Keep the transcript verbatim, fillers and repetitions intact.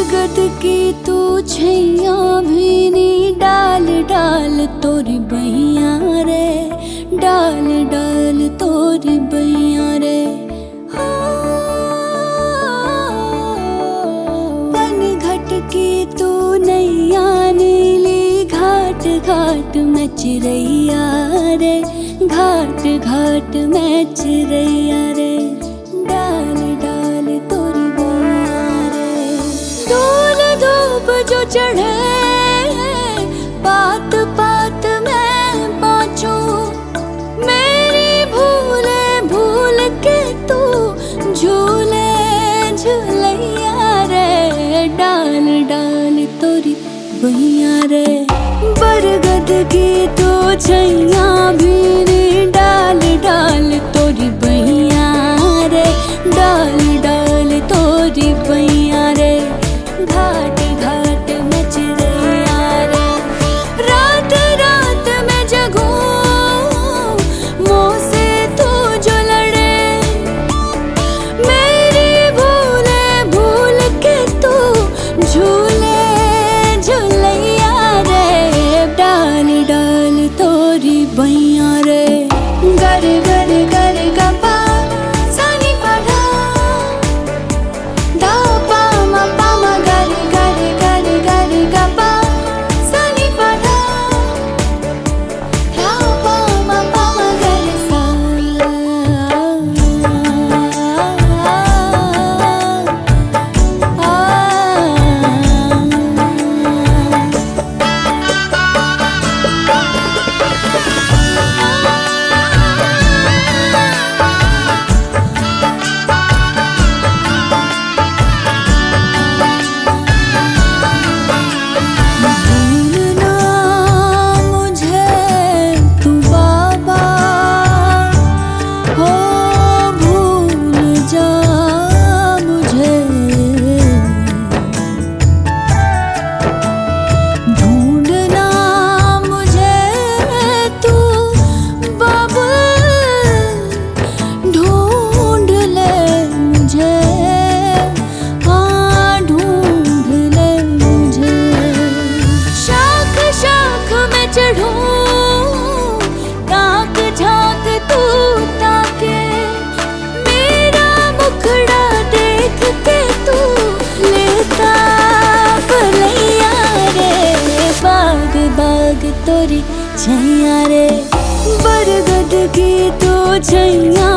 बरगद की तू छैया भी नी डाल डाल तोरी बैया रे, डाल डाल तोरी बैया रे। बन घट की तू नैया नीली घाट घाट में चिरैया रे, घाट घाट में चिरैया रे। डाल डाल तोरी बैया रे। धूल धूप जो चढ़े पात पात में पाँचों, मेरी भूले भूल के तू झूले झूलैया रे। डाल डाल तोरी बैया रे। बरगद की तू छैया भी नी डाल डाल तोरी बैया रे, डाल डाल तोरी बैया रे। घाट घाट में चिरैया रे। रात रात में जगूं मुँह से तू जो लड़े, मेरी भूले भूल के तू झूले झूलैया रे। डाल डाल तोरी बैया रे। गर गर गर गपा सानी पढ़ा, धा पा मा पा मा गर गर गर गर गपा सानी पढ़ा, धा पा मा पा मा गर सा। बाग तोरी छैया रे। बरगद की तू छैया